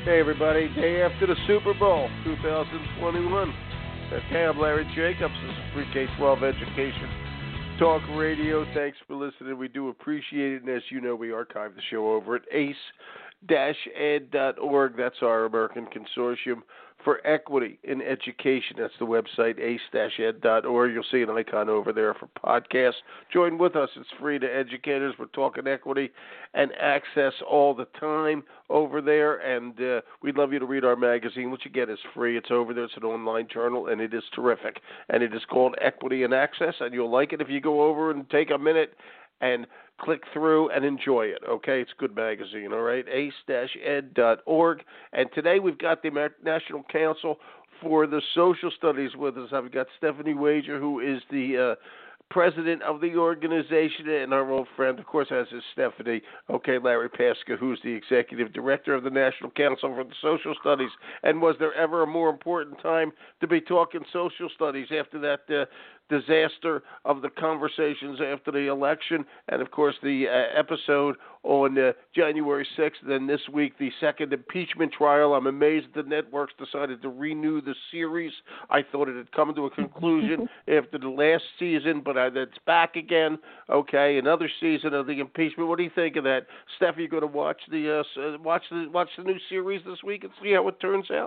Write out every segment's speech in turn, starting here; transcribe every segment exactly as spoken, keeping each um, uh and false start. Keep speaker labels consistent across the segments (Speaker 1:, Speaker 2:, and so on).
Speaker 1: Hey everybody, day after the Super Bowl, two thousand twenty-one. Okay, I'm Larry Jacobs. This is Pre K twelve Education Talk Radio. Thanks for listening. We do appreciate it. And as you know, we archive the show over at ace dash ed dot org. That's our American Consortium for Equity in Education. That's the website, ace dash ed dot org. You'll see an icon over there for podcasts. Join with us. It's free to educators. We're talking equity and access all the time over there. And uh, we'd love you to read our magazine. What you get is free. It's over there. It's an online journal, and it is terrific. And it is called Equity and Access, and you'll like it if you go over and take a minute and click through and enjoy it, okay? It's a good magazine, all right? ace dash ed dot org. And today we've got the National Council for the Social Studies with us. I've got Stephanie Wager, who is the uh, president of the organization, and our old friend, of course, as is Stephanie, okay, Larry Paska, who's the executive director of the National Council for the Social Studies. And was there ever a more important time to be talking social studies after that uh, disaster of the conversations after the election, and of course the uh, episode on uh, January sixth, then this week the second impeachment trial. I'm amazed the networks decided to renew the series. I thought it had come to a conclusion after the last season, but uh, it's back again. Okay, another season of the impeachment. What do you think of that, Steph? Are you going to watch the uh, watch the watch the new series this week and see how it turns out?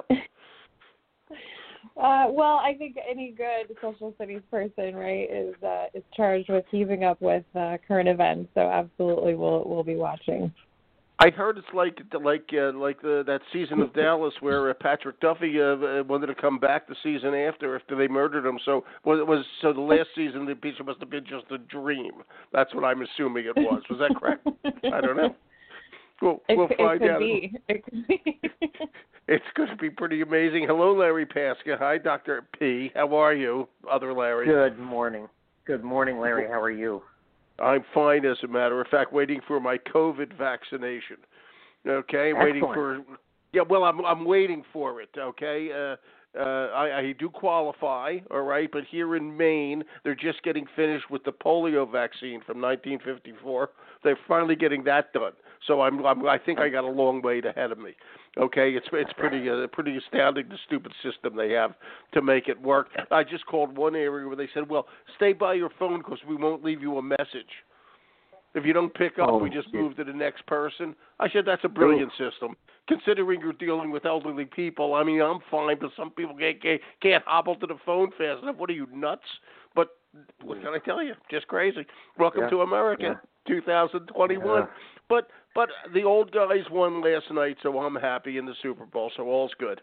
Speaker 2: Uh, well, I think any good social studies person, right, is uh, is charged with keeping up with uh, current events. So absolutely, we'll we'll be watching.
Speaker 1: I heard it's like like uh, like the, that season of Dallas where uh, Patrick Duffy uh, wanted to come back the season after after they murdered him. So was it was so the last season the impeachment must have been just a dream. That's what I'm assuming it was. Was that correct? I don't know. We'll,
Speaker 2: it,
Speaker 1: we'll find
Speaker 2: it could
Speaker 1: out.
Speaker 2: Be. It could be.
Speaker 1: It's going to be pretty amazing. Hello, Larry Paska. Hi, Doctor P. How are you, other Larry?
Speaker 3: Good morning. Good morning, Larry. How are you?
Speaker 1: I'm fine, as a matter of fact, waiting for my COVID vaccination. Okay,
Speaker 3: Excellent.
Speaker 1: waiting for. Yeah, well, I'm I'm waiting for it. Okay, uh, uh, I, I do qualify. All right, but here in Maine, they're just getting finished with the polio vaccine from nineteen fifty-four. They're finally getting that done. So I'm, I'm I think I got a long way ahead of me. Okay, it's it's pretty uh, pretty astounding the stupid system they have to make it work. I just called one area where they said, "Well, stay by your phone because we won't leave you a message. If you don't pick up,
Speaker 3: oh,
Speaker 1: we just
Speaker 3: geez.
Speaker 1: move to the next person." I said, "That's a brilliant Ooh. system, considering you're dealing with elderly people. I mean, I'm fine, but some people can't can't, can't hobble to the phone fast enough. What are you, nuts?" But what can I tell you? Just crazy. Welcome
Speaker 3: yeah.
Speaker 1: to America, yeah. two thousand twenty-one. Yeah. But but the old guys won last night, so I'm happy in the Super Bowl. So all's good.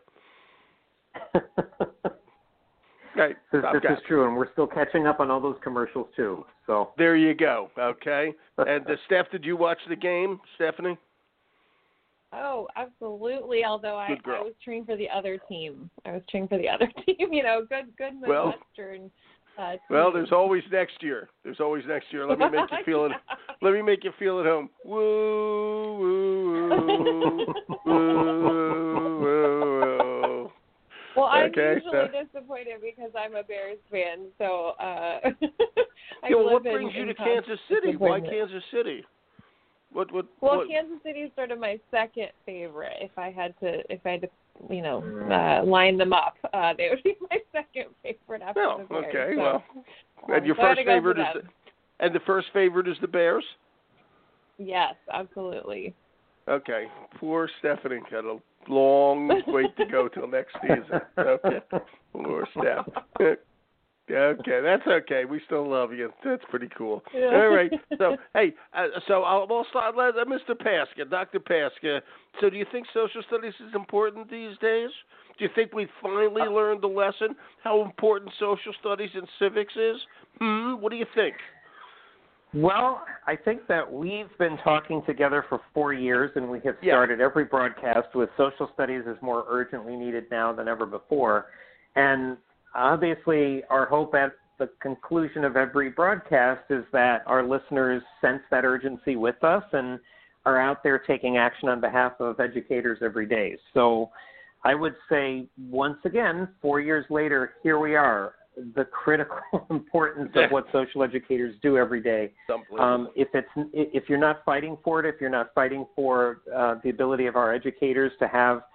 Speaker 1: Right.
Speaker 3: This, this is true, and we're still catching up on all those commercials too. So
Speaker 1: there you go. Okay. And uh, Steph, did you watch the game, Stephanie?
Speaker 2: Oh, absolutely. Although I,
Speaker 1: I
Speaker 2: was cheering for the other team. I was cheering for the other team. You know, good good Midwestern.
Speaker 1: Well,
Speaker 2: uh,
Speaker 1: well, there's always next year. There's always next year. Let me make you feel it.
Speaker 2: yeah.
Speaker 1: Let me make you feel at home. Woo, woo, woo, woo, woo.
Speaker 2: Well, I'm
Speaker 1: okay,
Speaker 2: usually
Speaker 1: so.
Speaker 2: disappointed because I'm a Bears fan. So, uh, I
Speaker 1: yeah, well,
Speaker 2: live
Speaker 1: what brings
Speaker 2: in,
Speaker 1: you
Speaker 2: in
Speaker 1: to Kansas City? Why Kansas City? What? What?
Speaker 2: Well,
Speaker 1: what?
Speaker 2: Kansas City is sort of my second favorite. If I had to, if I had to, you know, uh, line them up, uh, they would be my second favorite after
Speaker 1: well,
Speaker 2: the Bears.
Speaker 1: okay,
Speaker 2: so,
Speaker 1: well, and
Speaker 2: um,
Speaker 1: your
Speaker 2: so
Speaker 1: first favorite is,
Speaker 2: them.
Speaker 1: the, and the first favorite is the Bears.
Speaker 2: Yes, absolutely.
Speaker 1: Okay, poor Stephanie got a long wait to go till next season. Okay, poor Steph. Okay, that's okay. We still love you. That's pretty cool.
Speaker 2: Yeah.
Speaker 1: All right. So, hey, uh, so I'll, we'll start. Uh, Mister Paska, Doctor Paska. So, do you think social studies is important these days? Do you think we finally learned the lesson how important social studies and civics is? Hmm. What do you think?
Speaker 3: Well, I think that we've been talking together for four years, and we have
Speaker 1: Yeah.
Speaker 3: started every broadcast with social studies is more urgently needed now than ever before. And obviously, our hope at the conclusion of every broadcast is that our listeners sense that urgency with us and are out there taking action on behalf of educators every day. So I would say, once again, four years later, here we are, the critical importance of what social educators do every day. Um, if it's if you're not fighting for it, if you're not fighting for uh, the ability of our educators to have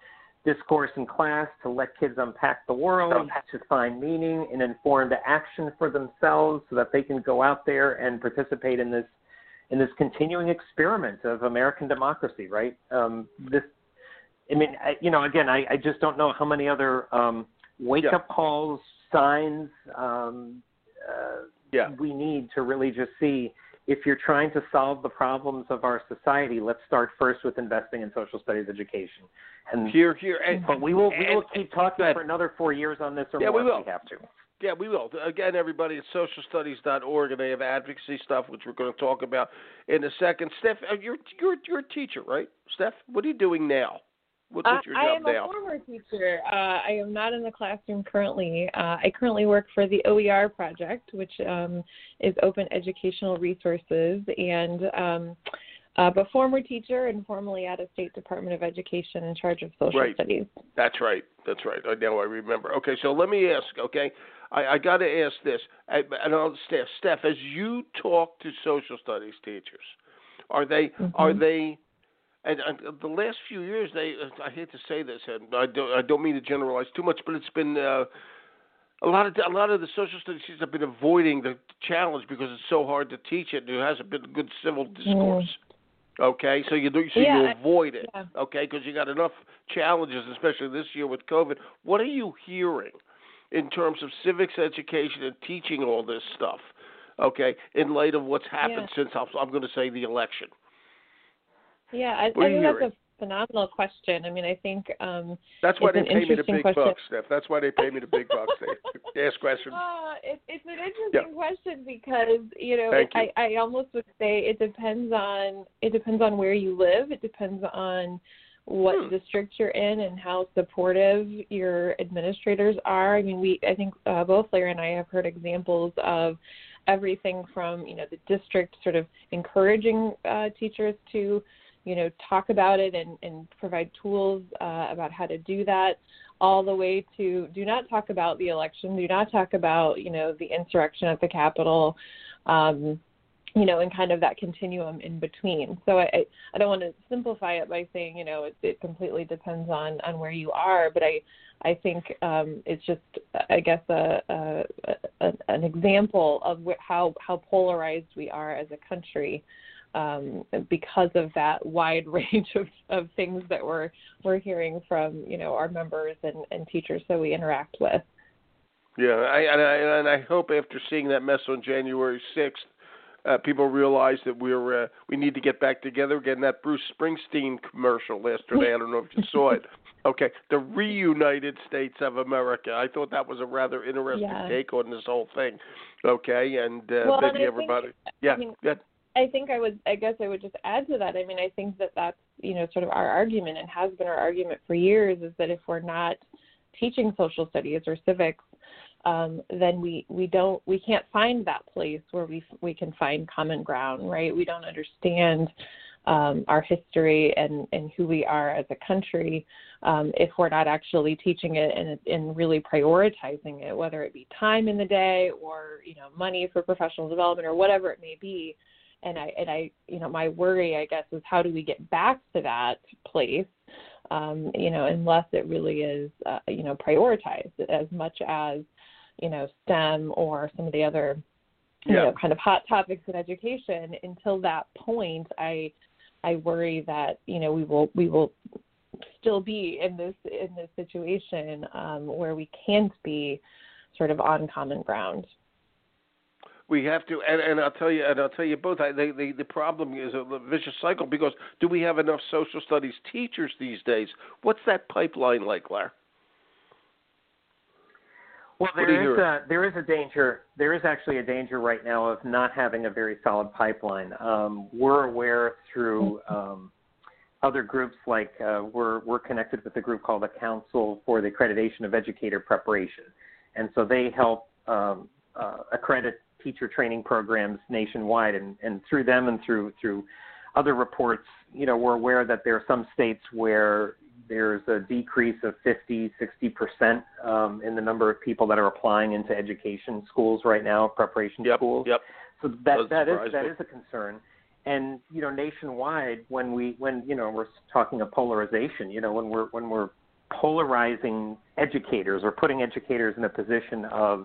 Speaker 3: discourse in class to let kids unpack the world, to find meaning and informed action for themselves so that they can go out there and participate in this in this continuing experiment of American democracy, right? Um, this, I mean, I, you know, again, I, I just don't know how many other um, wake-up yeah. calls, signs um, uh, yeah. we need to really just see if you're trying to solve the problems of our society, let's start first with investing in social studies education. And
Speaker 1: here, here, and,
Speaker 3: but we will we
Speaker 1: and,
Speaker 3: will keep talking for another four years on this or
Speaker 1: yeah,
Speaker 3: more
Speaker 1: we will.
Speaker 3: if we have to.
Speaker 1: Yeah, we will. Again, everybody, it's social studies dot org, and they have advocacy stuff, which we're going to talk about in a second. Steph, you're you're you're a teacher, right? Steph, what are you doing now? What, what's your
Speaker 2: uh,
Speaker 1: job
Speaker 2: I am
Speaker 1: now?
Speaker 2: a former teacher. Uh, I am not in the classroom currently. Uh, I currently work for the O E R project, which um, is Open Educational Resources, and um, uh, but former teacher and formerly at a State Department of Education in charge of social
Speaker 1: right.
Speaker 2: studies.
Speaker 1: That's right. That's right. I know. I remember. Okay, so let me ask. Okay, I, I got to ask this. I, and I'll, Steph, Steph, as you talk to social studies teachers, are they mm-hmm. are they And, and the last few years, they I hate to say this, and I don't I don't mean to generalize too much, but it's been uh, a lot of a lot of the social studies teachers have been avoiding the challenge because it's so hard to teach it. And there hasn't been good civil discourse. Mm. Okay, so you do so
Speaker 2: yeah,
Speaker 1: you avoid it.
Speaker 2: Yeah.
Speaker 1: Okay, because you got enough challenges, especially this year with COVID. What are you hearing in terms of civics education and teaching all this stuff? Okay, in light of what's happened
Speaker 2: yeah.
Speaker 1: since I'm going to say the election.
Speaker 2: Yeah, I, I think that's a phenomenal question. I mean, I think um,
Speaker 1: that's why they pay me the big
Speaker 2: question.
Speaker 1: bucks, Steph. That's why they pay me the big bucks. They ask questions.
Speaker 2: Uh, it, it's an interesting
Speaker 1: yeah.
Speaker 2: question because you know
Speaker 1: Thank
Speaker 2: I,
Speaker 1: you.
Speaker 2: I almost would say it depends on it depends on where you live. It depends on what
Speaker 1: hmm.
Speaker 2: district you're in and how supportive your administrators are. I mean, we I think uh, both Larry and I have heard examples of everything from you know the district sort of encouraging uh, teachers to you know, talk about it and, and provide tools uh, about how to do that, all the way to do not talk about the election, do not talk about, you know, the insurrection at the Capitol, um, you know, and kind of that continuum in between. So I, I don't want to simplify it by saying, you know, it, it completely depends on, on where you are, but I, I think um, it's just, I guess, a, a, a, an example of wh- how, how polarized we are as a country. Um, because of that wide range of, of things that we're we're hearing from you know our members and, and teachers that we interact with.
Speaker 1: Yeah, I, and I and I hope after seeing that mess on January sixth, uh, people realize that we're uh, we need to get back together again. That Bruce Springsteen commercial yesterday, I don't know if you saw it. Okay, the reunited States of America. I thought that was a rather interesting
Speaker 2: yeah.
Speaker 1: take on this whole thing. Okay, and uh,
Speaker 2: well,
Speaker 1: maybe
Speaker 2: and
Speaker 1: everybody.
Speaker 2: Think,
Speaker 1: yeah.
Speaker 2: I mean,
Speaker 1: yeah.
Speaker 2: I think I would, I guess I would just add to that. I mean, I think that that's, you know, sort of our argument and has been our argument for years is that if we're not teaching social studies or civics, um, then we, we don't, we can't find that place where we, we can find common ground, right? We don't understand um, our history and, and who we are as a country um, if we're not actually teaching it and, and really prioritizing it, whether it be time in the day or, you know, money for professional development or whatever it may be. And I, and I, you know, my worry, I guess, is how do we get back to that place, um, you know, unless it really is, uh, you know, prioritized as much as, you know, STEM or some of the other, you
Speaker 1: yeah.
Speaker 2: know, kind of hot topics in education. Until that point, I, I worry that, you know, we will, we will still be in this, in this situation um, where we can't be sort of on common ground.
Speaker 1: We have to, and, and I'll tell you, and I'll tell you both. I, the, the the problem is a vicious cycle because do we have enough social studies teachers these days? What's that pipeline like, Larry?
Speaker 3: Well, there is a, there is a danger. There is actually a danger right now of not having a very solid pipeline. Um, we're aware through um, other groups, like uh, we're we're connected with a group called the Council for the Accreditation of Educator Preparation, and so they help um, uh, accredit teacher training programs nationwide, and, and through them and through through other reports, you know, we're aware that there are some states where there's a decrease of fifty, sixty percent um, in the number of people that are applying into education schools right now, preparation
Speaker 1: yep,
Speaker 3: schools.
Speaker 1: Yep.
Speaker 3: So that that is that
Speaker 1: me.
Speaker 3: is a concern. And you know, nationwide, when we when you know we're talking of polarization, you know, when we're when we're polarizing educators or putting educators in a position of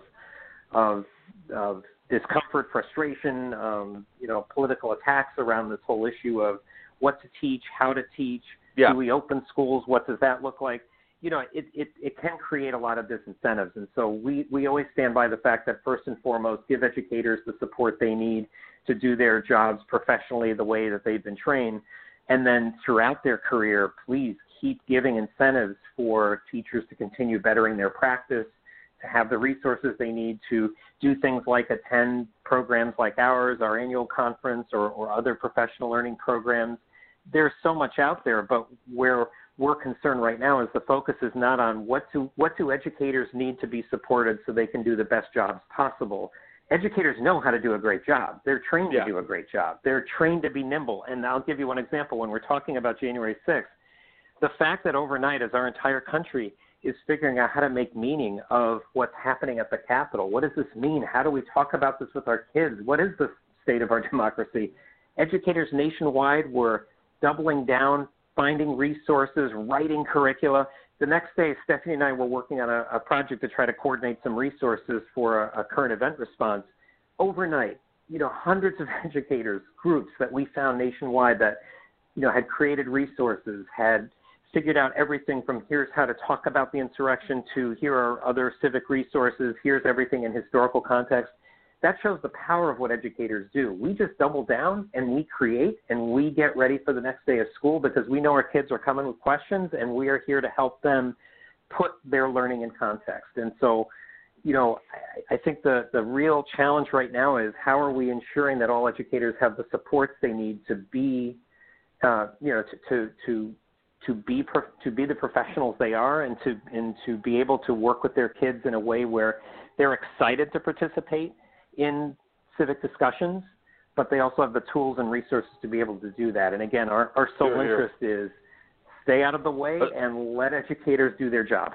Speaker 3: of, of discomfort, frustration, um, you know, political attacks around this whole issue of what to teach, how to teach,
Speaker 1: yeah.
Speaker 3: do we open schools, what does that look like? You know, it, it, it can create a lot of disincentives. And so we, we always stand by the fact that first and foremost, give educators the support they need to do their jobs professionally the way that they've been trained. And then throughout their career, please keep giving incentives for teachers to continue bettering their practice, to have the resources they need to do things like attend programs like ours, our annual conference, or, or other professional learning programs. There's so much out there, but where we're concerned right now is the focus is not on what do, what do educators need to be supported so they can do the best jobs possible. Educators know how to do a great job. They're trained
Speaker 1: yeah.
Speaker 3: to do a great job. They're trained to be nimble. And I'll give you one example. When we're talking about January sixth, the fact that overnight as our entire country is figuring out how to make meaning of what's happening at the Capitol. What does this mean? How do we talk about this with our kids? What is the state of our democracy? Educators nationwide were doubling down, finding resources, writing curricula. The next day, Stephanie and I were working on a, a project to try to coordinate some resources for a, a current event response. Overnight, you know, hundreds of educators, groups that we found nationwide that, you know, had created resources, had figured out everything from here's how to talk about the insurrection to here are other civic resources, here's everything in historical context. That shows the power of what educators do. We just double down and we create and we get ready for the next day of school because we know our kids are coming with questions and we are here to help them put their learning in context. And so, you know, I, I think the, the real challenge right now is how are we ensuring that all educators have the supports they need to be, uh, you know, to, to, to to be pro- to be the professionals they are and to and to be able to work with their kids in a way where they're excited to participate in civic discussions, but they also have the tools and resources to be able to do that. And again, our, our sole
Speaker 1: Here, here.
Speaker 3: interest is stay out of the way
Speaker 1: but,
Speaker 3: and let educators do their job.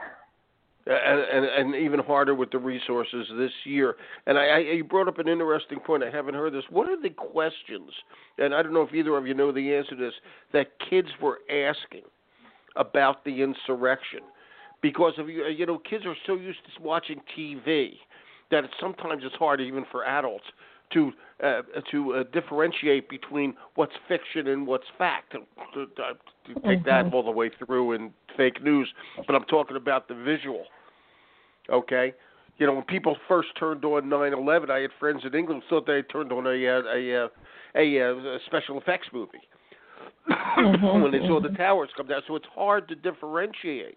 Speaker 1: And, and, and even harder with the resources this year. And I, I, you brought up an interesting point. I haven't heard this. What are the questions, and I don't know if either of you know the answer to this, that kids were asking about the insurrection? Because of you, you know, kids are so used to watching T V that it's sometimes it's hard even for adults to uh, to uh, differentiate between what's fiction and what's fact. To, to, to take
Speaker 2: mm-hmm.
Speaker 1: that all the way through in fake news, but I'm talking about the visual. Okay, you know, when people first turned on nine eleven, I had friends in England who thought they had turned on a a a, a, a special effects movie
Speaker 2: mm-hmm.
Speaker 1: when they saw the towers come down. So it's hard to differentiate.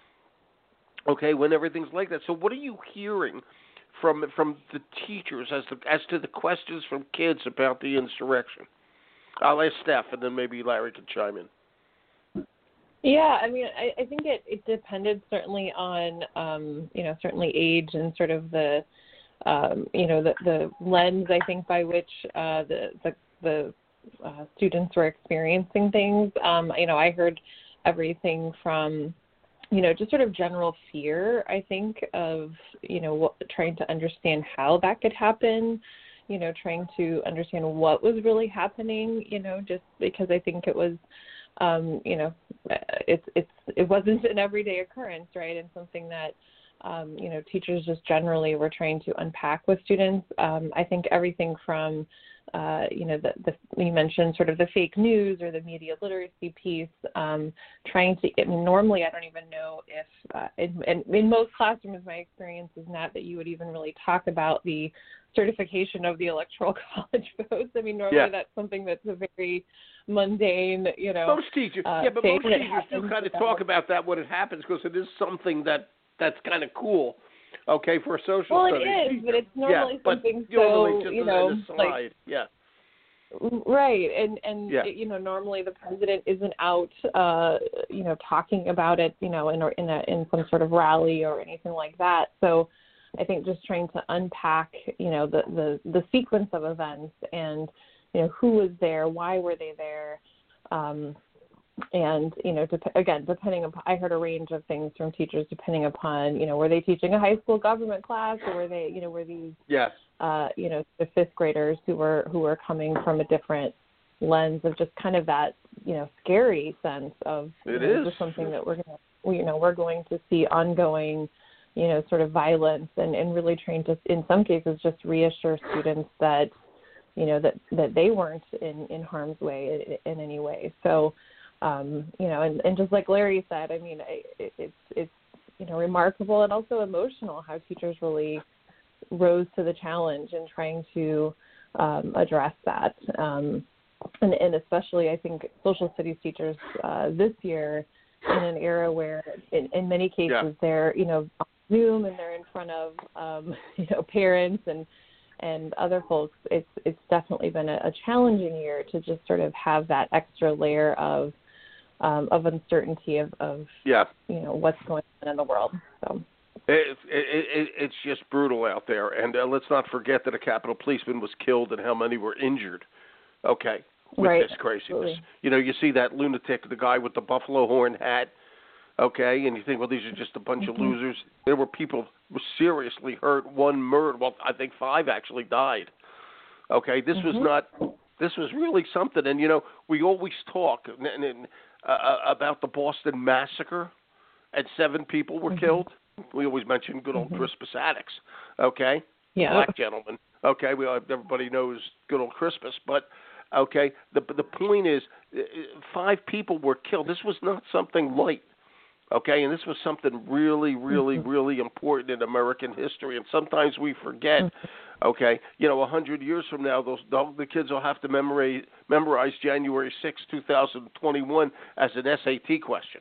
Speaker 1: Okay, when everything's like that. So what are you hearing from from the teachers as to, as to the questions from kids about the insurrection? I'll ask Steph, and then maybe Larry can chime in.
Speaker 2: Yeah, I mean, I, I think it, it depended certainly on, um, you know, certainly age and sort of the, um, you know, the, the lens, I think, by which uh, the the, the uh, students were experiencing things. Um, you know, I heard everything from, you know, just sort of general fear, I think, of, you know, what, trying to understand how that could happen, you know, trying to understand what was really happening, you know, just because I think it was, um, you know, it's, it's, it wasn't an everyday occurrence, right? And something that, um, you know, teachers just generally were trying to unpack with students. Um, I think everything from, Uh, you know, the, the, you mentioned sort of the fake news or the media literacy piece, um, trying to, I mean, normally I don't even know if, uh, in, in, in most classrooms, my experience is not that you would even really talk about the certification of the Electoral College votes. I mean, normally
Speaker 1: Yeah.
Speaker 2: that's something that's a very mundane, you know.
Speaker 1: Most teachers,
Speaker 2: uh,
Speaker 1: yeah, but most teachers do
Speaker 2: happens
Speaker 1: kind of
Speaker 2: about-
Speaker 1: talk about that when it happens because it is something that, that's kind of cool. Okay, for a social
Speaker 2: well,
Speaker 1: studies
Speaker 2: it is,
Speaker 1: teacher.
Speaker 2: but it's normally
Speaker 1: yeah, but
Speaker 2: something
Speaker 1: normally
Speaker 2: so,
Speaker 1: just
Speaker 2: you
Speaker 1: an
Speaker 2: know,
Speaker 1: aside.
Speaker 2: like,
Speaker 1: yeah.
Speaker 2: right, and and
Speaker 1: Yeah.
Speaker 2: you know, normally the president isn't out, uh, you know, talking about it, you know, in or in a in some sort of rally or anything like that. So, I think just trying to unpack, you know, the the the sequence of events and, you know, who was there, why were they there, um, and, you know, dep- again, depending upon, I heard a range of things from teachers depending upon, you know, were they teaching a high school government class or were they, you know, were these,
Speaker 1: Yes.
Speaker 2: uh, you know, the fifth graders who were, who were coming from a different lens of just kind of that, you know, scary sense of,
Speaker 1: It
Speaker 2: you know,
Speaker 1: is.
Speaker 2: is this something that we're going to you know, we're going to see ongoing, you know, sort of violence, and, and really trying to, in some cases, just reassure students that, you know, that, that they weren't in, in harm's way in, in any way. So, um, you know, and, and just like Larry said, I mean, it, it's, it's, you know, remarkable and also emotional how teachers really rose to the challenge in trying to um, address that. Um, and, and especially, I think, social studies teachers uh, this year in an era where, in, in many cases,
Speaker 1: yeah.
Speaker 2: they're, you know, on Zoom and they're in front of, um, you know, parents and and other folks. It's it's definitely been a, a challenging year to just sort of have that extra layer of um, of uncertainty of, of
Speaker 1: yeah.
Speaker 2: you know, what's going on in the world. So.
Speaker 1: It, it, it, it's just brutal out there, and uh, let's not forget that a Capitol policeman was killed and how many were injured. Okay, with
Speaker 2: right.
Speaker 1: this craziness,
Speaker 2: Absolutely.
Speaker 1: you know, you see that lunatic, the guy with the buffalo horn hat. Okay, and you think, well, these are just a bunch mm-hmm. of losers. There were people who were seriously hurt, one murdered. Well, I think five actually died. Okay, this mm-hmm. was not. This was really something, and you know, we always talk and, and, uh, about the Boston Massacre, and seven people were mm-hmm. killed. We always mention good old mm-hmm. Crispus Attucks, okay?
Speaker 2: Yeah.
Speaker 1: Black gentleman, okay? We everybody knows good old Crispus, but okay. The the point is, five people were killed. This was not something light, okay? And this was something really, really, mm-hmm. really important in American history. And sometimes we forget, mm-hmm. okay? You know, a hundred years from now, those the kids will have to memorize memorize January sixth, two thousand twenty-one as an S A T question.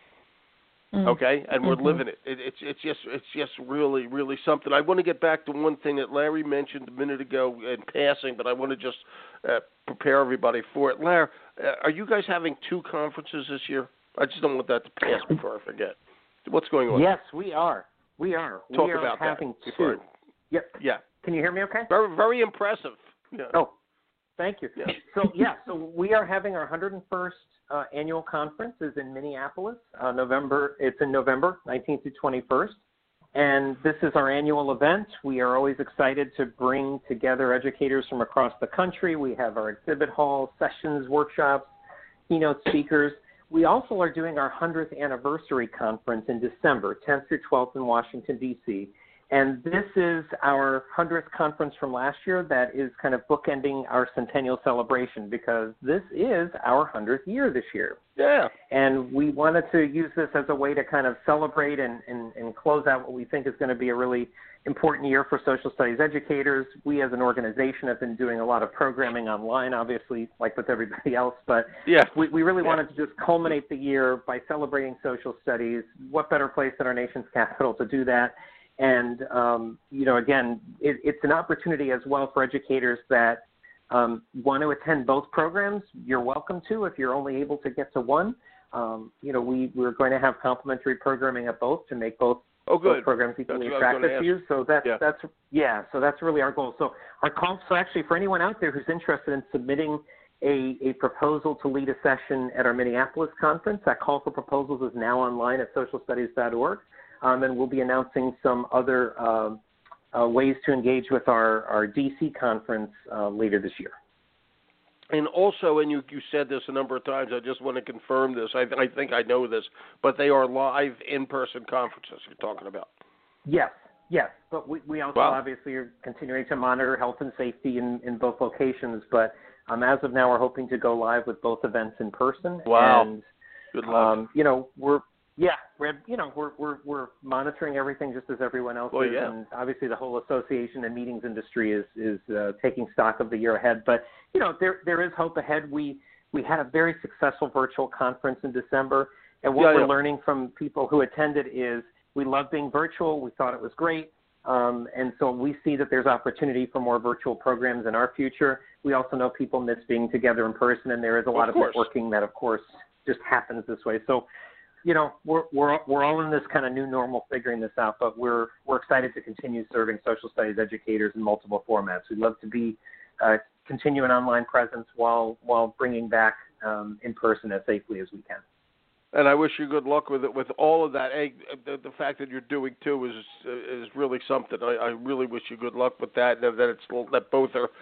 Speaker 1: Okay, and we're mm-hmm. living it. it. It's it's just it's just really really something. I want to get back to one thing that Larry mentioned a minute ago in passing, but I want to just uh, prepare everybody for it. Larry, uh, are you guys having two conferences this year? I just don't want that to pass before I forget. What's going on?
Speaker 3: Yes, we are. We are.
Speaker 1: Talk
Speaker 3: we are
Speaker 1: about
Speaker 3: having
Speaker 1: that.
Speaker 3: two.
Speaker 1: I...
Speaker 3: Yep.
Speaker 1: Yeah.
Speaker 3: Can you hear me? Okay.
Speaker 1: Very very impressive. Yeah.
Speaker 3: Oh, thank you.
Speaker 1: Yeah.
Speaker 3: So yeah, so we are having our one hundred first. Uh, annual conference is in Minneapolis, uh, November. It's in November nineteenth to twenty-first, and this is our annual event. We are always excited to bring together educators from across the country. We have our exhibit hall, sessions, workshops, keynote speakers. We also are doing our one hundredth anniversary conference in December, tenth through twelfth in Washington, D C, and this is our one hundredth conference from last year that is kind of bookending our centennial celebration because this is our one hundredth year this year.
Speaker 1: Yeah.
Speaker 3: And we wanted to use this as a way to kind of celebrate and, and, and close out what we think is going to be a really important year for social studies educators. We as an organization have been doing a lot of programming online, obviously, like with everybody else, but
Speaker 1: yeah.
Speaker 3: we, we really
Speaker 1: yeah.
Speaker 3: wanted to just culminate the year by celebrating social studies. What better place than our nation's capital to do that? And, um, you know, again, it, it's an opportunity as well for educators that um, want to attend both programs. You're welcome to if you're only able to get to one. Um, you know, we, we're going to have complimentary programming at both to make both,
Speaker 1: oh, good.
Speaker 3: both programs equally
Speaker 1: that's
Speaker 3: attractive to you. So that's,
Speaker 1: yeah.
Speaker 3: that's, yeah, so that's really our goal. So our call, so actually for anyone out there who's interested in submitting a, a proposal to lead a session at our Minneapolis conference, that call for proposals is now online at social studies dot org. Um, and we'll be announcing some other uh, uh, ways to engage with our, our D C conference uh, later this year.
Speaker 1: And also, and you, you said this a number of times, I just want to confirm this. I, I think I know this, but they are live in-person conferences you're talking about.
Speaker 3: Yes, yes. But we, we also
Speaker 1: wow.
Speaker 3: obviously are continuing to monitor health and safety in, in both locations. But um, as of now, we're hoping to go live with both events in person.
Speaker 1: Wow.
Speaker 3: And,
Speaker 1: good luck.
Speaker 3: Um, you know, we're Yeah, we're you know we're we're we're monitoring everything just as everyone else
Speaker 1: well,
Speaker 3: is,
Speaker 1: yeah.
Speaker 3: and obviously the whole association and meetings industry is is uh, taking stock of the year ahead. But you know there there is hope ahead. We we had a very successful virtual conference in December, and what
Speaker 1: yeah,
Speaker 3: we're
Speaker 1: yeah.
Speaker 3: learning from people who attended is we love being virtual. We thought it was great, um, and so we see that there's opportunity for more virtual programs in our future. We also know people miss being together in person, and there is a lot
Speaker 1: of,
Speaker 3: of
Speaker 1: course.
Speaker 3: networking that, of course, just happens this way. So. You know, we're we're we're all in this kind of new normal, figuring this out. But we're we're excited to continue serving social studies educators in multiple formats. We'd love to be uh, continue an online presence while while bringing back um, in person as safely as we can.
Speaker 1: And I wish you good luck with it, with all of that. Hey, the, the fact that you're doing too is is really something. I, I really wish you good luck with that, and that it's that both are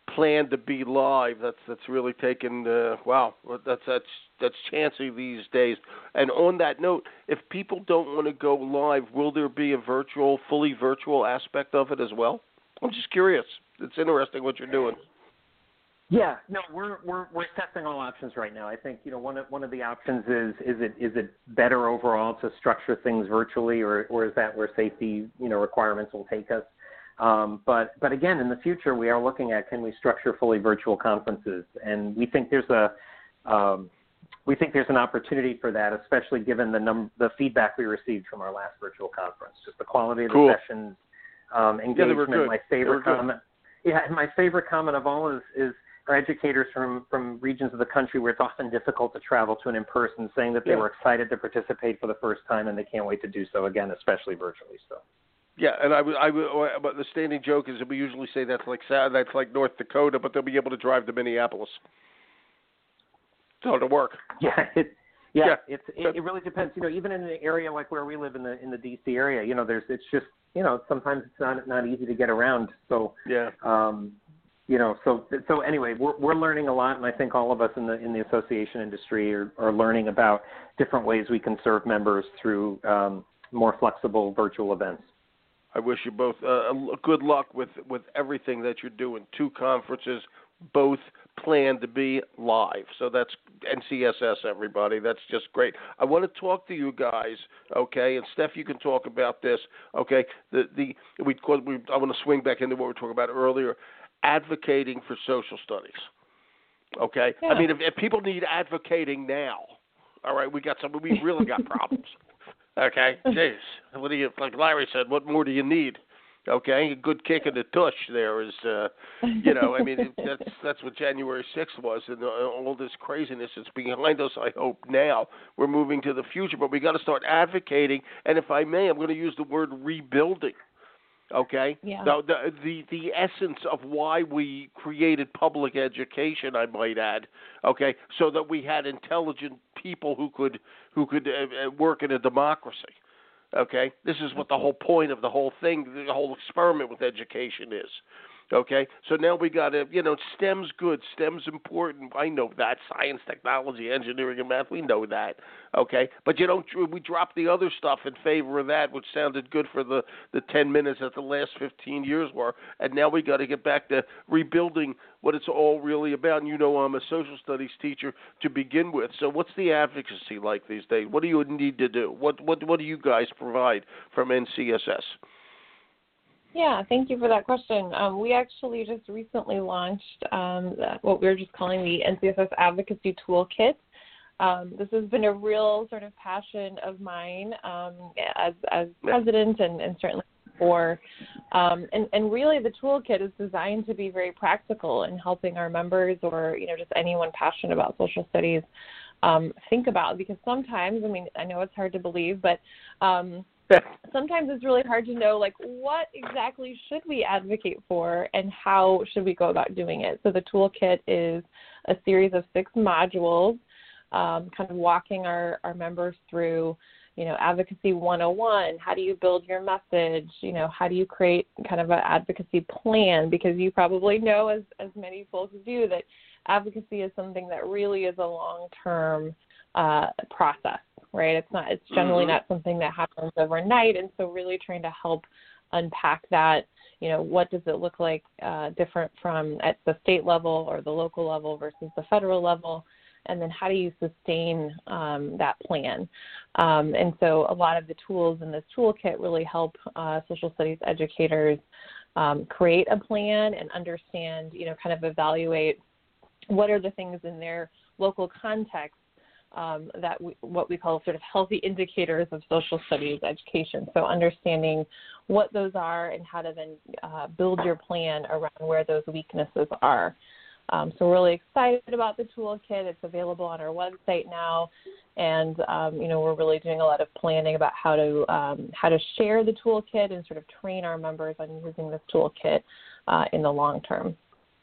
Speaker 1: plan to be live. That's that's really taken. Uh, wow, that's that's that's chancy these days. And on that note, if people don't want to go live, will there be a virtual, fully virtual aspect of it as well? I'm just curious. It's interesting what you're doing.
Speaker 3: Yeah, no, we're we're we're testing all options right now. I think you know one of one of the options is is it is it better overall to structure things virtually, or or is that where safety you know requirements will take us? Um, but but again, in the future, we are looking at can we structure fully virtual conferences, and we think there's a um, we think there's an opportunity for that, especially given the num- the feedback we received from our last virtual conference, just the quality of the
Speaker 1: cool.
Speaker 3: sessions, um, engagement.
Speaker 1: Yeah, they were good.
Speaker 3: My favorite
Speaker 1: They were
Speaker 3: comment, good. yeah, my favorite comment of all is is. Our educators from, from regions of the country where it's often difficult to travel to an in-person, saying that they
Speaker 1: yeah.
Speaker 3: were excited to participate for the first time and they can't wait to do so again, especially virtually. So.
Speaker 1: Yeah, and I would, I would, but the standing joke is that we usually say that's like that's like North Dakota, but they'll be able to drive to Minneapolis. So to work.
Speaker 3: Yeah, it, yeah,
Speaker 1: yeah.
Speaker 3: It's, it, it really depends. You know, even in an area like where we live in the in the D C area, you know, there's it's just you know sometimes it's not not easy to get around. So
Speaker 1: yeah.
Speaker 3: Um, You know, so so anyway, we're we're learning a lot, and I think all of us in the in the association industry are, are learning about different ways we can serve members through um, more flexible virtual events.
Speaker 1: I wish you both uh, good luck with, with everything that you're doing. Two conferences, both planned to be live. So that's N C S S, everybody. That's just great. I want to talk to you guys, okay? And Steph, you can talk about this, okay? The the we, we I want to swing back into what we were talking about earlier. Advocating for social studies, okay?
Speaker 2: Yeah.
Speaker 1: I mean, if, if people need advocating now, all right, we got some. We really got problems, okay? Jeez, what do you like? Larry said, what more do you need? Okay, a good kick in the tush there is, uh, you know, I mean, that's that's what January sixth was, and uh, all this craziness is behind us. I hope now we're moving to the future, but we got to start advocating. And if I may, I'm going to use the word rebuilding. Okay.
Speaker 2: Yeah.
Speaker 1: Now, the, the the essence of why we created public education, I might add. Okay, so that we had intelligent people who could who could uh, work in a democracy. Okay, this is what the whole point of the whole thing, the whole experiment with education is. Okay, so now we got to, you know, STEM's good, STEM's important. I know that, science, technology, engineering, and math. We know that. Okay, but you don't. We drop the other stuff in favor of that, which sounded good for the, the ten minutes that the last fifteen years were, and now we got to get back to rebuilding what it's all really about. And you know, I'm a social studies teacher to begin with. So what's the advocacy like these days? What do you need to do? What what what do you guys provide from N C S S?
Speaker 2: Yeah, thank you for that question. Um, we actually just recently launched um, what we're just calling the N C S S Advocacy Toolkit. Um, this has been a real sort of passion of mine um, as as president and, and certainly before. Um, and, and really the toolkit is designed to be very practical in helping our members or, you know, just anyone passionate about social studies um, think about, because sometimes, I mean, I know it's hard to believe, but um, sometimes it's really hard to know, like, what exactly should we advocate for and how should we go about doing it. So the toolkit is a series of six modules, um, kind of walking our, our members through, you know, Advocacy one oh one, how do you build your message, you know, how do you create kind of an advocacy plan, because you probably know, as, as many folks do, that advocacy is something that really is a long-term uh, process. Right, it's not. It's generally mm-hmm. not something that happens overnight, and so really trying to help unpack that. You know, what does it look like uh, different from at the state level or the local level versus the federal level, and then how do you sustain um, that plan? Um, and so, a lot of the tools in this toolkit really help uh, social studies educators um, create a plan and understand. You know, kind of evaluate what are the things in their local context. Um, that we, what we call sort of healthy indicators of social studies education. So understanding what those are and how to then uh, build your plan around where those weaknesses are. Um, so we're really excited about the toolkit. It's available on our website now, and um, you know, we're really doing a lot of planning about how to um, how to share the toolkit and sort of train our members on using this toolkit uh, in the long term.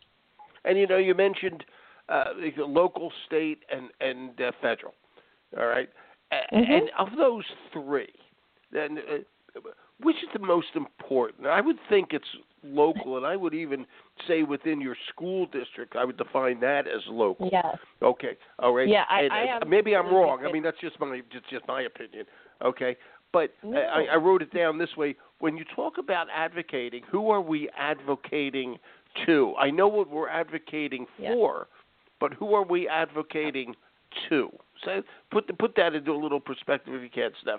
Speaker 1: And you know, you mentioned Uh, local, state, and and uh, federal. All right, mm-hmm. And of those three, then uh, which is the most important? I would think it's local, and I would even say within your school district. I would define that as local.
Speaker 2: Yes.
Speaker 1: Okay. All right.
Speaker 2: Yeah, I,
Speaker 1: and,
Speaker 2: I
Speaker 1: and maybe I'm wrong.
Speaker 2: agree.
Speaker 1: I mean, that's just my just, just my opinion. Okay. But
Speaker 2: No.
Speaker 1: I, I wrote it down this way. When you talk about advocating, who are we advocating to? I know what we're advocating
Speaker 2: Yeah.
Speaker 1: for, but who are we advocating to? So put the, put that into a little perspective if you can, Steph.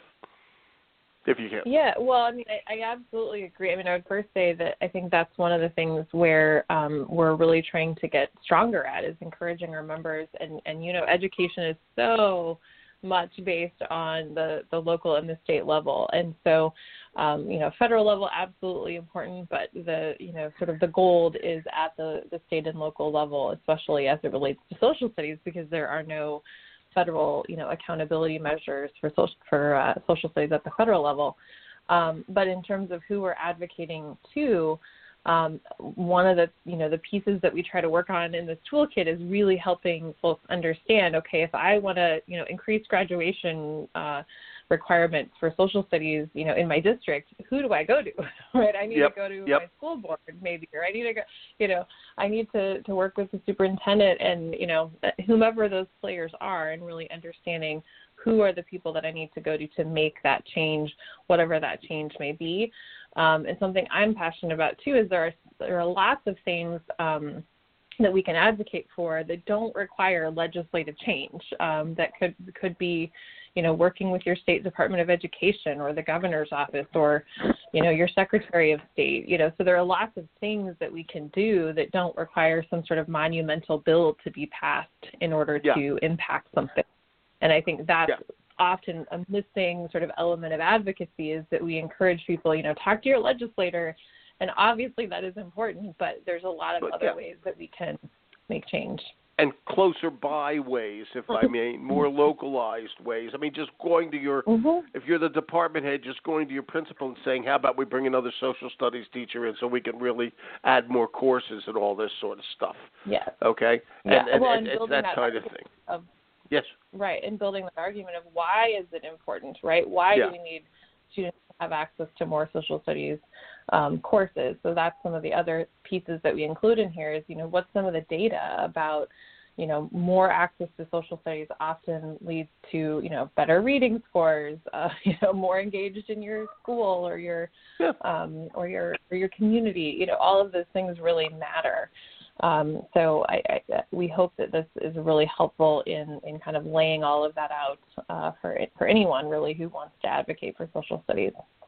Speaker 1: If you can.
Speaker 2: Yeah, well, I mean, I, I absolutely agree. I mean, I would first say that I think that's one of the things where um, we're really trying to get stronger at is encouraging our members. And, and you know, education is so much based on the, the local and the state level. And so, um, you know, federal level, absolutely important, but the, you know, sort of the gold is at the, the state and local level, especially as it relates to social studies, because there are no federal, you know, accountability measures for social, for uh, social studies at the federal level. Um, but in terms of who we're advocating to, um, one of the, you know, the pieces that we try to work on in this toolkit is really helping folks understand, okay, if I want to, you know, increase graduation uh, requirements for social studies, you know, in my district, who do I go to, right? I need
Speaker 1: yep.
Speaker 2: to go to
Speaker 1: yep.
Speaker 2: my school board maybe, or I need to go, you know, I need to, to work with the superintendent and, you know, whomever those players are, and really understanding who are the people that I need to go to to make that change, whatever that change may be. Um, and something I'm passionate about too is there are, there are lots of things um, that we can advocate for that don't require legislative change. Um, that could could be, you know, working with your state Department of Education or the governor's office or, you know, your Secretary of State. You know, so there are lots of things that we can do that don't require some sort of monumental bill to be passed in order
Speaker 1: yeah.
Speaker 2: to impact something. And I think that's
Speaker 1: yeah.
Speaker 2: often a missing sort of element of advocacy is that we encourage people, you know, talk to your legislator. And obviously that is important, but there's a lot of
Speaker 1: but,
Speaker 2: other
Speaker 1: yeah.
Speaker 2: ways that we can make change.
Speaker 1: And closer by ways, if I may, more localized ways. I mean, just going to your,
Speaker 2: mm-hmm.
Speaker 1: if you're the department head, just going to your principal and saying, how about we bring another social studies teacher in so we can really add more courses and all this sort of stuff.
Speaker 2: Yes.
Speaker 1: Okay?
Speaker 2: Yeah.
Speaker 1: And, and,
Speaker 2: well,
Speaker 1: and
Speaker 2: and
Speaker 1: it's that,
Speaker 2: that
Speaker 1: kind of thing.
Speaker 2: Of,
Speaker 1: yes.
Speaker 2: Right, and building that argument of why is it important, right? Why
Speaker 1: yeah.
Speaker 2: do we need students to have access to more social studies um, courses? So that's some of the other pieces that we include in here is, you know, what's some of the data about, you know, more access to social studies often leads to, you know, better reading scores, uh, you know, more engaged in your school or your
Speaker 1: yeah.
Speaker 2: um, or your or your community. You know, all of those things really matter. Um, so I, I, we hope that this is really helpful in, in kind of laying all of that out uh, for for anyone really who wants to advocate for social studies.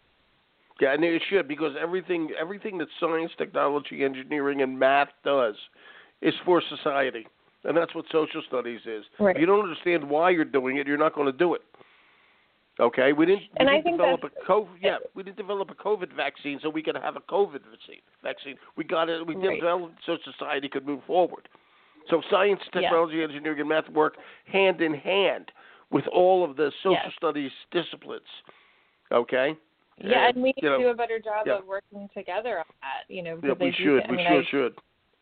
Speaker 1: Yeah, and it should, because everything everything that science, technology, engineering, and math does is for society. And that's what social studies is.
Speaker 2: Right.
Speaker 1: If you don't understand why you're doing it, you're not going to do it. Okay, we didn't, we
Speaker 2: and
Speaker 1: didn't
Speaker 2: I think
Speaker 1: develop a COVID. Yeah, we didn't develop a COVID vaccine so we could have a COVID vaccine. Vaccine. We got it. We
Speaker 2: right.
Speaker 1: developed so society could move forward. So science, technology, yeah. engineering, and math work hand in hand with all of the social
Speaker 2: yes.
Speaker 1: studies disciplines. Okay.
Speaker 2: Yeah, and, and we need
Speaker 1: you know,
Speaker 2: to do a better job
Speaker 1: yeah.
Speaker 2: of working together on that. You know,
Speaker 1: yeah, we
Speaker 2: do,
Speaker 1: should.
Speaker 2: I
Speaker 1: we
Speaker 2: mean,
Speaker 1: sure
Speaker 2: I,
Speaker 1: should.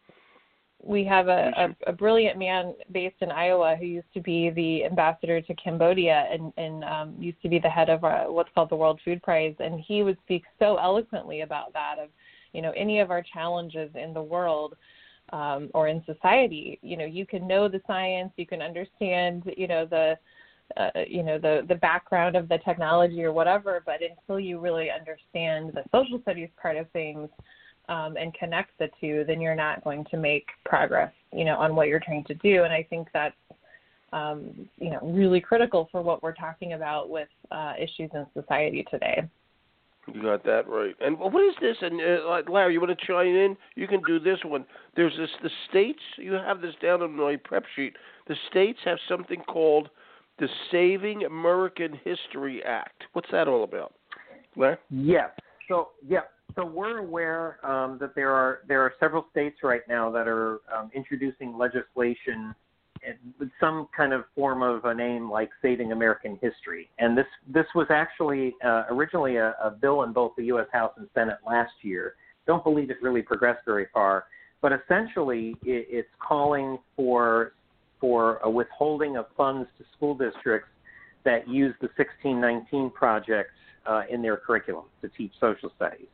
Speaker 2: We have a, a, a brilliant man based in Iowa who used to be the ambassador to Cambodia and, and um, used to be the head of our, what's called the World Food Prize. And he would speak so eloquently about that of, you know, any of our challenges in the world um, or in society. You know, you can know the science, you can understand, you know, the, uh, you know, the, the background of the technology or whatever, but until you really understand the social studies part of things, Um, and connect the two, then you're not going to make progress, you know, on what you're trying to do. And I think that's, um, you know, really critical for what we're talking about with uh, issues in society today.
Speaker 1: You got that right. And what is this? And uh, Larry, you want to chime in? You can do this one. There's this. The states. You have this down on my prep sheet. The states have something called the Saving American History Act. What's that all about, Larry?
Speaker 3: Yes. So yeah. So we're aware um, that there are there are several states right now that are um, introducing legislation with some kind of form of a name like Saving American History. And this this was actually uh, originally a, a bill in both the U S House and Senate last year. Don't believe it really progressed very far. But essentially, it, it's calling for for a withholding of funds to school districts that use the sixteen nineteen project uh, in their curriculum to teach social studies.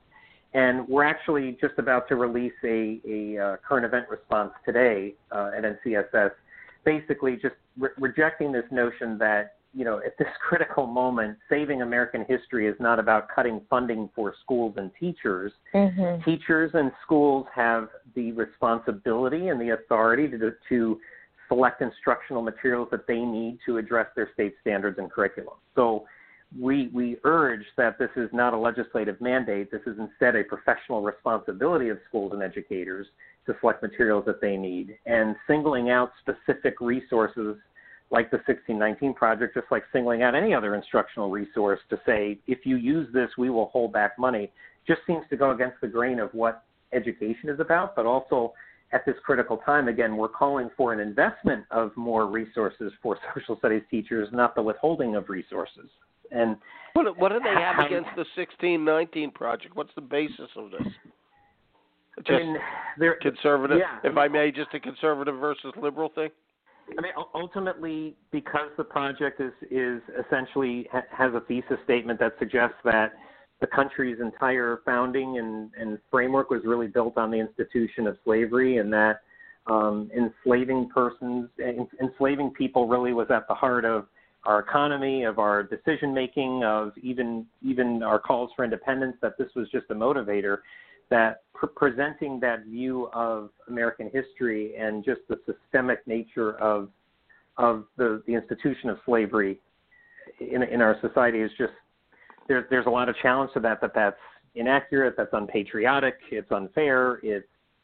Speaker 3: And we're actually just about to release a, a uh, current event response today uh, at N C S S, basically just re- rejecting this notion that, you know, at this critical moment, saving American history is not about cutting funding for schools and teachers.
Speaker 2: Mm-hmm.
Speaker 3: Teachers and schools have the responsibility and the authority to, to select instructional materials that they need to address their state standards and curriculum. So we we urge that this is not a legislative mandate. This is instead a professional responsibility of schools and educators to select materials that they need, and singling out specific resources like the sixteen nineteen project, just like singling out any other instructional resource to say, if you use this, we will hold back money, just seems to go against the grain of what education is about. But also at this critical time, again, we're calling for an investment of more resources for social studies teachers, not the withholding of resources. And
Speaker 1: what, what do they have
Speaker 3: how,
Speaker 1: against the sixteen nineteen project? What's the basis of this? Just
Speaker 3: I mean, they're,
Speaker 1: conservative,
Speaker 3: yeah.
Speaker 1: if I may, just a conservative versus liberal thing?
Speaker 3: I mean, ultimately, because the project is, is essentially ha- has a thesis statement that suggests that the country's entire founding and, and framework was really built on the institution of slavery, and that um, enslaving persons, enslaving people really was at the heart of our economy, of our decision-making, of even even our calls for independence, that this was just a motivator, that pr- presenting that view of American history and just the systemic nature of of the, the institution of slavery in, in our society is just, there, there's a lot of challenge to that, that that's inaccurate, that's unpatriotic, it's unfair, it's,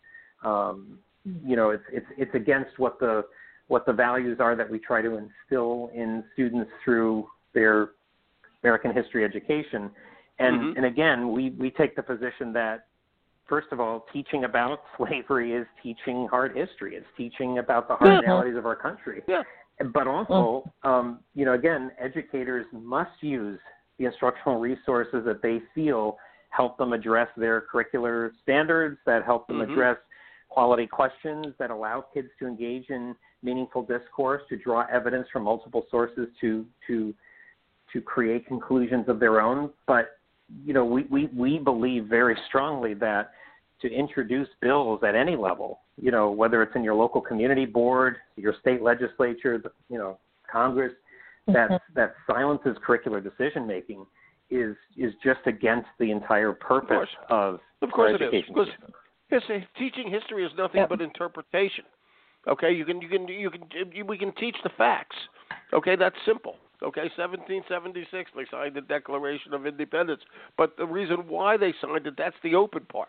Speaker 3: um, you know, it's, it's, it's against what the what the values are that we try to instill in students through their American history education. And,
Speaker 1: Mm-hmm.
Speaker 3: and again, we, we take the position that, first of all, teaching about slavery is teaching hard history. It's teaching about the hard
Speaker 1: Yeah.
Speaker 3: realities of our country.
Speaker 1: Yeah.
Speaker 3: But also, um, you know, again, educators must use the instructional resources that they feel help them address their curricular standards, that help them
Speaker 1: Mm-hmm.
Speaker 3: address quality questions, that allow kids to engage in meaningful discourse, to draw evidence from multiple sources to to to create conclusions of their own. But, you know, we, we, we believe very strongly that to introduce bills at any level, you know, whether it's in your local community board, your state legislature, the, you know, Congress, that
Speaker 2: Mm-hmm.
Speaker 3: that silences curricular decision making is is just against the entire purpose of,
Speaker 1: of course
Speaker 3: our
Speaker 1: it is.
Speaker 3: education
Speaker 1: Because
Speaker 3: system.
Speaker 1: yes, eh, teaching history is nothing
Speaker 2: Yep.
Speaker 1: but interpretation. Okay, you can you can you can you, we can teach the facts. Okay, that's simple. Okay, seventeen seventy-six they signed the Declaration of Independence, but the reason why they signed it, that's the open part.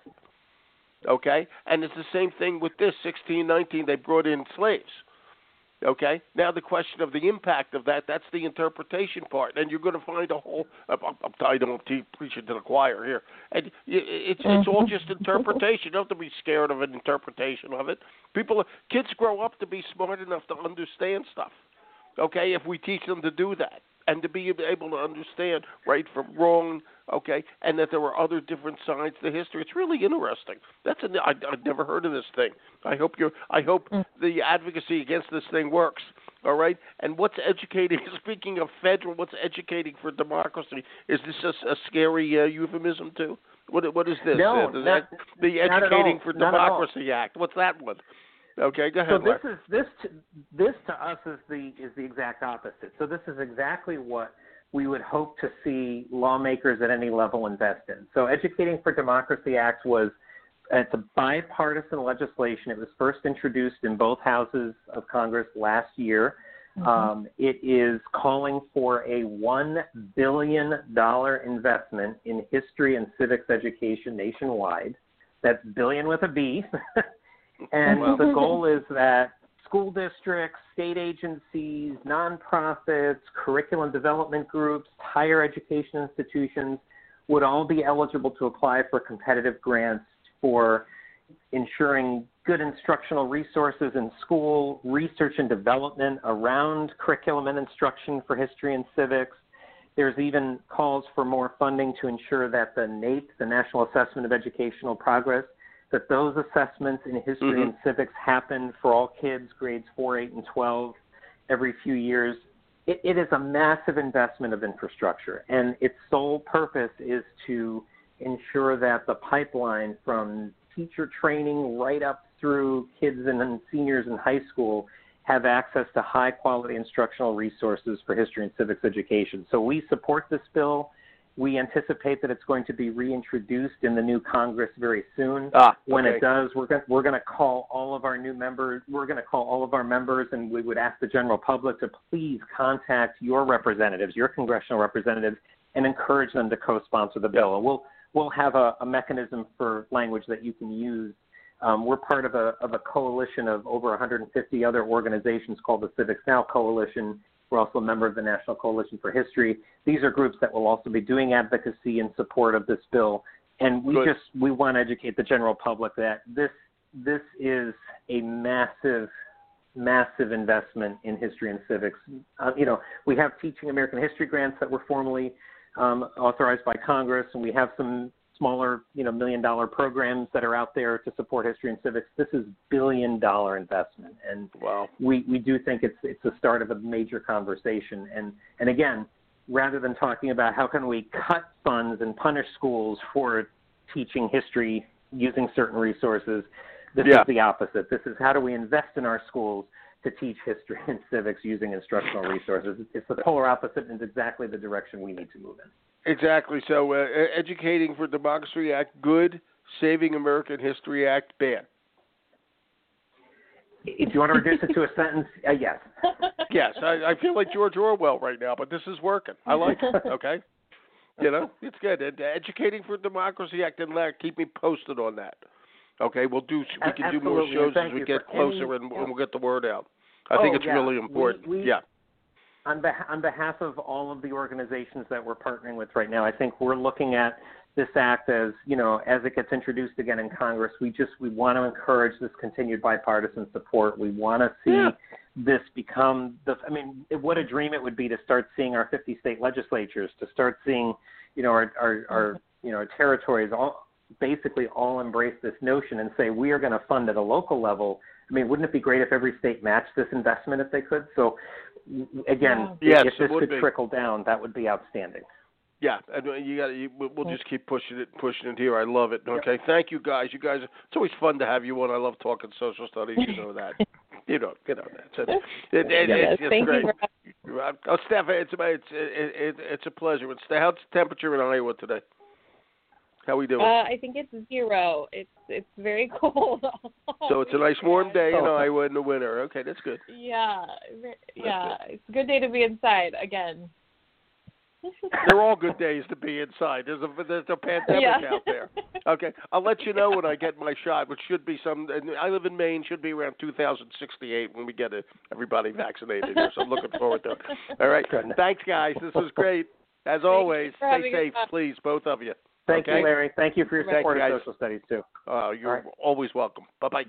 Speaker 1: Okay, and it's the same thing with this sixteen nineteen. They brought in slaves. Okay, now the question of the impact of that, that's the interpretation part, and you're going to find a whole, I'm, I'm I don't preach it to the choir here, and it's it's all just interpretation. You don't have to be scared of an interpretation of it. People, kids grow up to be smart enough to understand stuff, okay, if we teach them to do that, and to be able to understand right from wrong, okay, and that there were other different sides to history. It's really interesting. That's a, I, I've never heard of this thing. I hope you I hope
Speaker 2: Mm.
Speaker 1: the advocacy against this thing works. All right. And what's educating? Speaking of federal, what's educating for democracy? Is this a, a scary uh, euphemism too? What what is this?
Speaker 3: No,
Speaker 1: uh, the,
Speaker 3: not,
Speaker 1: the
Speaker 3: not at
Speaker 1: Educating
Speaker 3: all.
Speaker 1: for
Speaker 3: Not at all.
Speaker 1: Democracy Act. What's that one? Okay, go ahead.
Speaker 3: So this
Speaker 1: Larry.
Speaker 3: is this to, this to us is the is the exact opposite. So this is exactly what we would hope to see lawmakers at any level invest in. So Educating for Democracy Act was it's a bipartisan legislation. It was first introduced in both houses of Congress last year.
Speaker 2: Mm-hmm.
Speaker 3: Um, it is calling for a one billion dollars investment in history and civics education nationwide. That's billion with a B. And
Speaker 1: Wow.
Speaker 3: the goal is that school districts, state agencies, nonprofits, curriculum development groups, higher education institutions would all be eligible to apply for competitive grants for ensuring good instructional resources in school, research and development around curriculum and instruction for history and civics. There's even calls for more funding to ensure that the NAEP, the National Assessment of Educational Progress, that those assessments in history
Speaker 1: Mm-hmm.
Speaker 3: and civics happen for all kids, grades four, eight, and twelve, every few years. It, it is a massive investment of infrastructure, and its sole purpose is to ensure that the pipeline from teacher training right up through kids and seniors in high school have access to high-quality instructional resources for history and civics education. So we support this bill. We anticipate that it's going to be reintroduced in the new Congress very soon.
Speaker 1: Ah, okay.
Speaker 3: When it does, we're going we're going to call all of our new members. We're going to call all of our members, and we would ask the general public to please contact your representatives, your congressional representatives, and encourage them to co-sponsor the bill. And we'll we'll have a, a mechanism for language that you can use. Um, we're part of a, of a coalition of over one hundred fifty other organizations called the Civics Now Coalition. We're also a member of the National Coalition for History. These are groups that will also be doing advocacy in support of this bill. And we
Speaker 1: Good.
Speaker 3: just we want to educate the general public that this this is a massive, massive investment in history and civics. Uh, you know, we have Teaching American History grants that were formally um, authorized by Congress, and we have some smaller, you know, million dollar programs that are out there to support history and civics. This is billion dollar investment. And
Speaker 1: Wow.
Speaker 3: we, we do think it's it's the start of a major conversation. And and again, rather than talking about how can we cut funds and punish schools for teaching history using certain resources, this
Speaker 1: Yeah.
Speaker 3: is the opposite. This is how do we invest in our schools to teach history and civics using instructional resources. It's the polar opposite, and it's exactly the direction we need to move in.
Speaker 1: Exactly. So, uh, Educating for Democracy Act, good. Saving American History Act, bad.
Speaker 3: If you want to reduce it to a sentence, uh, yes.
Speaker 1: Yes, I, I feel like George Orwell right now, but this is working. I like it, okay? You know, it's good. And Educating for Democracy Act, and Larry, keep me posted on that. Okay, we'll do. We can do more
Speaker 3: Absolutely,
Speaker 1: shows
Speaker 3: and
Speaker 1: as we
Speaker 3: thank
Speaker 1: get
Speaker 3: you for
Speaker 1: closer,
Speaker 3: any-
Speaker 1: and, and we'll get the word out. I
Speaker 3: Oh,
Speaker 1: think it's
Speaker 3: yeah.
Speaker 1: really important.
Speaker 3: We, we,
Speaker 1: yeah.
Speaker 3: On, beh- on behalf of all of the organizations that we're partnering with right now, I think we're looking at this act as, you know, as it gets introduced again in Congress, we just, we want to encourage this continued bipartisan support. We want to see
Speaker 1: Yeah.
Speaker 3: this become the, I mean, what a dream it would be to start seeing our fifty state legislatures, to start seeing, you know, our, our, our you know, our territories all basically all embrace this notion and say, we are going to fund at a local level. I mean, wouldn't it be great if every state matched this investment if they could? So, again,
Speaker 1: Yes,
Speaker 3: if
Speaker 1: it
Speaker 3: this
Speaker 1: would
Speaker 3: could
Speaker 1: be.
Speaker 3: trickle down, that would be outstanding.
Speaker 1: Yeah, and you got. You, we'll just keep pushing it, pushing it here. I love it. Okay, yep. Thank you guys. You guys, it's always fun to have you on. I love talking social studies. You know that. you know, you know that. So, it, it, it,
Speaker 2: yes,
Speaker 1: it's, it's
Speaker 2: thank
Speaker 1: great.
Speaker 2: you. For-
Speaker 1: oh, Steph, it's it's it, it, it's a pleasure. It's how's the temperature in Iowa today? How we doing?
Speaker 2: Uh, I think it's zero. It's it's very cold.
Speaker 1: So it's a nice warm day in Iowa in the winter. Okay, that's good.
Speaker 2: Yeah, yeah. It's a good day to be inside again.
Speaker 1: They're all good days to be inside. There's a there's a pandemic
Speaker 2: yeah.
Speaker 1: out there. Okay, I'll let you know when I get my shot, which should be some. I live in Maine. Should be around two thousand sixty-eight when we get a, everybody vaccinated here. So I'm looking forward to it. All right, thanks, guys. This was great. As always, stay safe, please, both of you.
Speaker 3: Thank
Speaker 1: okay?
Speaker 3: you, Larry. Thank you for your support of social studies too.
Speaker 1: Uh, you're
Speaker 3: right.
Speaker 1: always welcome. Bye bye.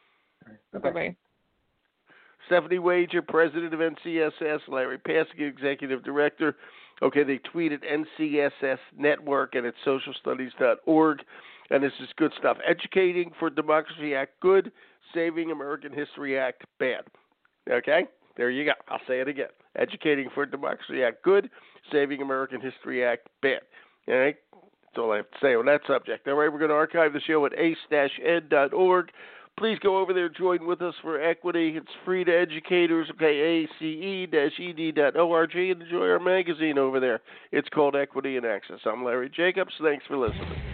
Speaker 2: Bye bye.
Speaker 1: Stephanie Wager, president of N C S S. Larry Paskey, executive director. Okay, they tweeted N C S S Network and it's social studies dot org. And this is good stuff. Educating for Democracy Act, good. Saving American History Act, bad. Okay? There you go. I'll say it again. Educating for Democracy Act, good. Saving American History Act, bad. All right? That's all I have to say on that subject. All right, we're going to archive the show at ace dash ed dot org. Please go over there and join with us for equity. It's free to educators. Okay, A C E dash E D dot org, and enjoy our magazine over there. It's called Equity and Access. I'm Larry Jacobs. Thanks for listening.